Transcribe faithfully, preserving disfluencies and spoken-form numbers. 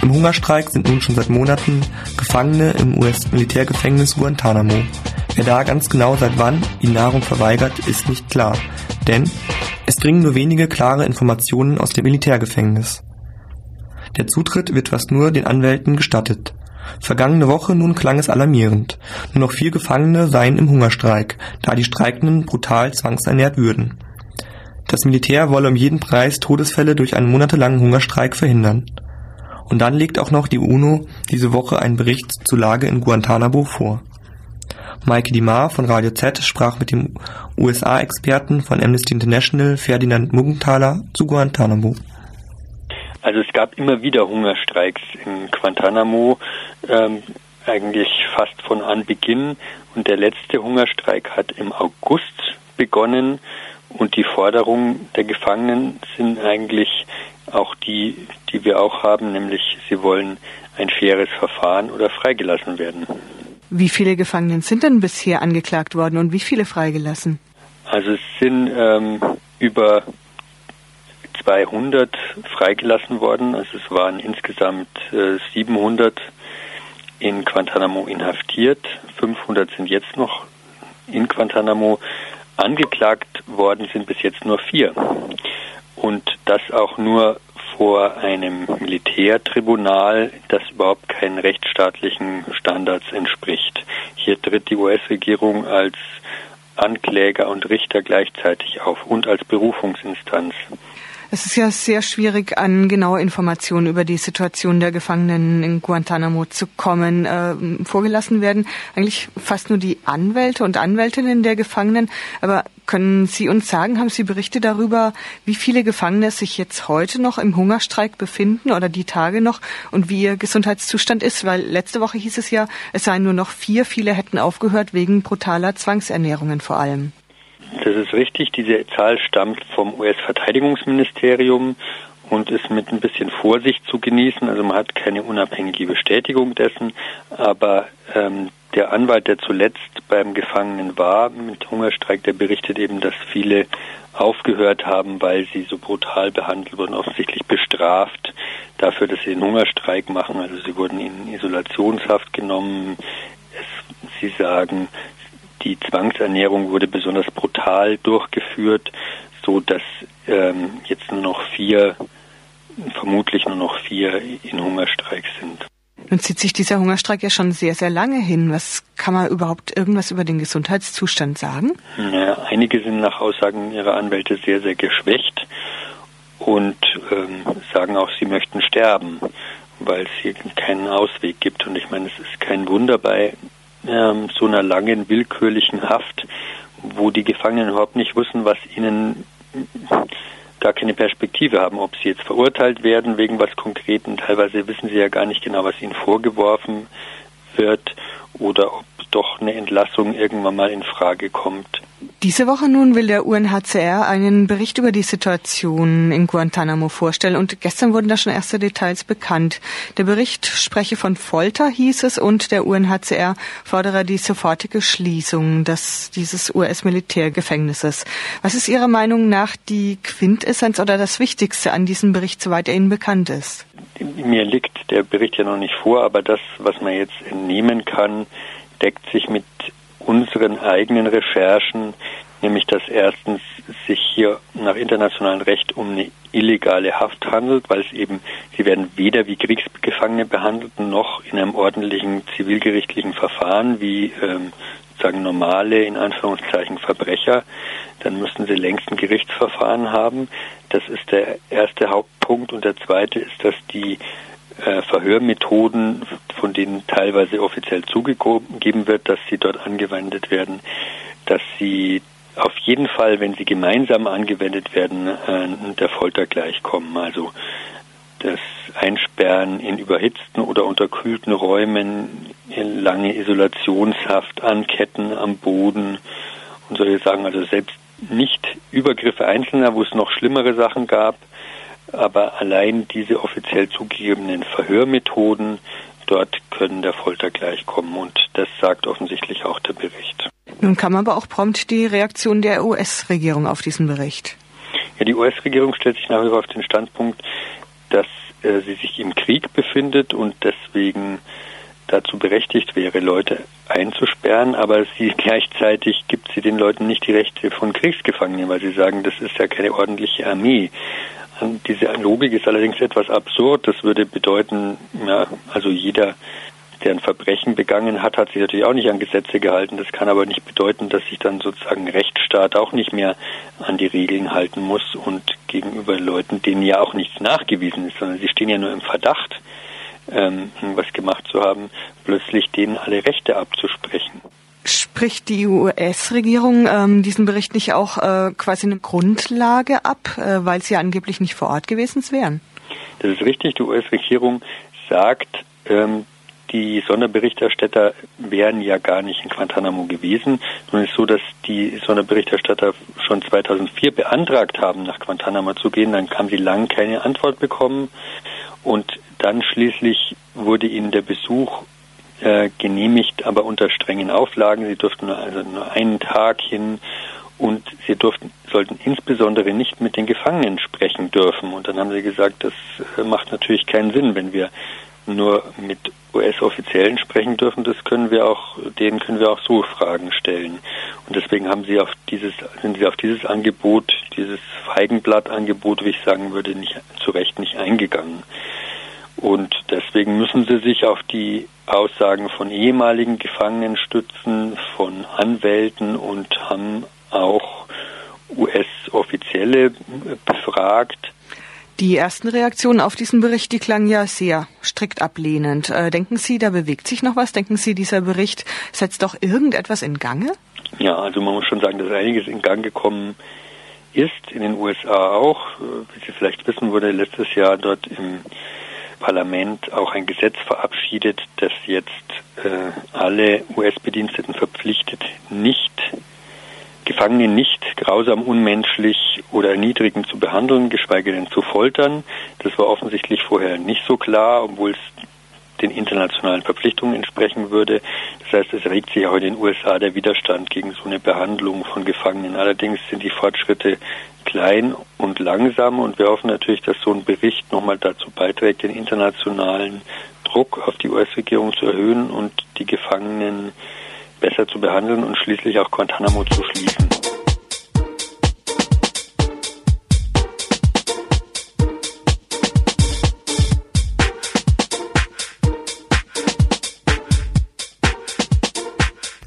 Im Hungerstreik sind nun schon seit Monaten Gefangene im U S-Militärgefängnis Guantanamo. Wer da ganz genau seit wann ihnen Nahrung verweigert, ist nicht klar, denn es dringen nur wenige klare Informationen aus dem Militärgefängnis. Der Zutritt wird fast nur den Anwälten gestattet. Vergangene Woche nun klang es alarmierend. Nur noch vier Gefangene seien im Hungerstreik, da die Streikenden brutal zwangsernährt würden. Das Militär wolle um jeden Preis Todesfälle durch einen monatelangen Hungerstreik verhindern. Und dann legt auch noch die UNO diese Woche einen Bericht zur Lage in Guantanamo vor. Maike Dimar von Radio Z sprach mit dem U S A-Experten von Amnesty International Ferdinand Muggenthaler zu Guantanamo. Also es gab immer wieder Hungerstreiks in Guantanamo, ähm, eigentlich fast von Anbeginn. Und der letzte Hungerstreik hat im August begonnen. Und die Forderungen der Gefangenen sind eigentlich auch die, die wir auch haben, nämlich sie wollen ein faires Verfahren oder freigelassen werden. Wie viele Gefangene sind denn bisher angeklagt worden und wie viele freigelassen? Also es sind ähm, über zweihundert freigelassen worden. Also es waren insgesamt äh, siebenhundert in Guantanamo inhaftiert. fünfhundert sind jetzt noch in Guantanamo. Angeklagt worden sind bis jetzt nur vier. Und das auch nur vor einem Militärtribunal, das überhaupt keinen rechtsstaatlichen Standards entspricht. Hier tritt die U S-Regierung als Ankläger und Richter gleichzeitig auf und als Berufungsinstanz. Es ist ja sehr schwierig, an genaue Informationen über die Situation der Gefangenen in Guantanamo zu kommen. Äh, vorgelassen werden eigentlich fast nur die Anwälte und Anwältinnen der Gefangenen. Aber können Sie uns sagen, haben Sie Berichte darüber, wie viele Gefangene sich jetzt heute noch im Hungerstreik befinden oder die Tage noch und wie ihr Gesundheitszustand ist? Weil letzte Woche hieß es ja, es seien nur noch vier. Viele hätten aufgehört wegen brutaler Zwangsernährungen vor allem. Das ist richtig. Diese Zahl stammt vom U S-Verteidigungsministerium und ist mit ein bisschen Vorsicht zu genießen. Also man hat keine unabhängige Bestätigung dessen. Aber ähm, der Anwalt, der zuletzt beim Gefangenen war mit Hungerstreik, der berichtet eben, dass viele aufgehört haben, weil sie so brutal behandelt wurden, offensichtlich bestraft dafür, dass sie den Hungerstreik machen. Also sie wurden in Isolationshaft genommen. Es, sie sagen, die Zwangsernährung wurde besonders brutal durchgeführt, so dass ähm, jetzt nur noch vier, vermutlich nur noch vier in Hungerstreik sind. Nun zieht sich dieser Hungerstreik ja schon sehr, sehr lange hin. Was kann man überhaupt irgendwas über den Gesundheitszustand sagen? Ja, einige sind nach Aussagen ihrer Anwälte sehr, sehr geschwächt und ähm, sagen auch, sie möchten sterben, weil es hier keinen Ausweg gibt. Und ich meine, es ist kein Wunder bei ähm, so einer langen, willkürlichen Haft, wo die Gefangenen überhaupt nicht wissen, was ihnen gar keine Perspektive haben, ob sie jetzt verurteilt werden wegen was Konkreten. Teilweise wissen sie ja gar nicht genau, was ihnen vorgeworfen wird oder ob doch eine Entlassung irgendwann mal in Frage kommt. Diese Woche nun will der U N H C R einen Bericht über die Situation in Guantanamo vorstellen und gestern wurden da schon erste Details bekannt. Der Bericht spreche von Folter, hieß es, und der U N H C R fordere die sofortige Schließung des, dieses U S-Militärgefängnisses. Was ist Ihrer Meinung nach die Quintessenz oder das Wichtigste an diesem Bericht, soweit er Ihnen bekannt ist? Mir liegt der Bericht ja noch nicht vor, aber das, was man jetzt entnehmen kann, deckt sich mit unseren eigenen Recherchen, nämlich dass erstens sich hier nach internationalem Recht um eine illegale Haft handelt, weil es eben, sie werden weder wie Kriegsgefangene behandelt, noch in einem ordentlichen zivilgerichtlichen Verfahren wie ähm, sozusagen normale, in Anführungszeichen, Verbrecher. Dann müssten sie längst ein Gerichtsverfahren haben. Das ist der erste Hauptpunkt. Und der zweite ist, dass die äh, Verhörmethoden, von denen teilweise offiziell zugegeben wird, dass sie dort angewendet werden, dass sie auf jeden Fall, wenn sie gemeinsam angewendet werden, äh, der Folter gleichkommen. Also das Einsperren in überhitzten oder unterkühlten Räumen, in lange Isolationshaft, Anketten am Boden und solche Sachen. Also selbst nicht Übergriffe Einzelner, wo es noch schlimmere Sachen gab, aber allein diese offiziell zugegebenen Verhörmethoden, dort können der Folter gleichkommen. Und das sagt offensichtlich auch der Bericht. Nun kam aber auch prompt die Reaktion der U S-Regierung auf diesen Bericht. Ja, die U S-Regierung stellt sich nach wie vor auf den Standpunkt, dass äh, sie sich im Krieg befindet und deswegen dazu berechtigt wäre, Leute einzusperren, aber sie gleichzeitig gibt sie den Leuten nicht die Rechte von Kriegsgefangenen, weil sie sagen, das ist ja keine ordentliche Armee. Und diese Logik ist allerdings etwas absurd. Das würde bedeuten, ja, also jeder, der ein Verbrechen begangen hat, hat sich natürlich auch nicht an Gesetze gehalten. Das kann aber nicht bedeuten, dass sich dann sozusagen Rechtsstaat auch nicht mehr an die Regeln halten muss und gegenüber Leuten, denen ja auch nichts nachgewiesen ist, sondern sie stehen ja nur im Verdacht, ähm, was gemacht zu haben, plötzlich denen alle Rechte abzusprechen. Spricht die U S-Regierung ähm, diesen Bericht nicht auch äh, quasi eine Grundlage ab, äh, weil sie ja angeblich nicht vor Ort gewesen wären? Das ist richtig. Die U S-Regierung sagt, ähm, die Sonderberichterstatter wären ja gar nicht in Guantanamo gewesen. Nun ist so, dass die Sonderberichterstatter schon zweitausendvier beantragt haben, nach Guantanamo zu gehen. Dann haben sie lang keine Antwort bekommen. Und dann schließlich wurde ihnen der Besuch äh, genehmigt, aber unter strengen Auflagen. Sie durften nur, also nur einen Tag hin und sie durften, sollten insbesondere nicht mit den Gefangenen sprechen dürfen. Und dann haben sie gesagt, das äh, macht natürlich keinen Sinn, wenn wir nur mit U S-Offiziellen sprechen dürfen, das können wir auch, denen können wir auch so Fragen stellen. Und deswegen haben sie auf dieses, sind sie auf dieses Angebot, dieses Feigenblatt-Angebot, wie ich sagen würde, nicht, zu Recht nicht eingegangen. Und deswegen müssen sie sich auf die Aussagen von ehemaligen Gefangenen stützen, von Anwälten und haben auch U S-Offizielle befragt. Die ersten Reaktionen auf diesen Bericht, die klangen ja sehr strikt ablehnend. Äh, denken Sie, da bewegt sich noch was? Denken Sie, dieser Bericht setzt doch irgendetwas in Gange? Ja, also man muss schon sagen, dass einiges in Gang gekommen ist, in den U S A auch. Wie Sie vielleicht wissen, wurde letztes Jahr dort im Parlament auch ein Gesetz verabschiedet, das jetzt äh, alle U S-Bediensteten verpflichtet, nicht Gefangene nicht grausam, unmenschlich oder erniedrigend zu behandeln, geschweige denn zu foltern. Das war offensichtlich vorher nicht so klar, obwohl es den internationalen Verpflichtungen entsprechen würde. Das heißt, es regt sich auch in den U S A der Widerstand gegen so eine Behandlung von Gefangenen. Allerdings sind die Fortschritte klein und langsam und wir hoffen natürlich, dass so ein Bericht nochmal dazu beiträgt, den internationalen Druck auf die U S-Regierung zu erhöhen und die Gefangenen besser zu behandeln und schließlich auch Guantanamo zu schließen.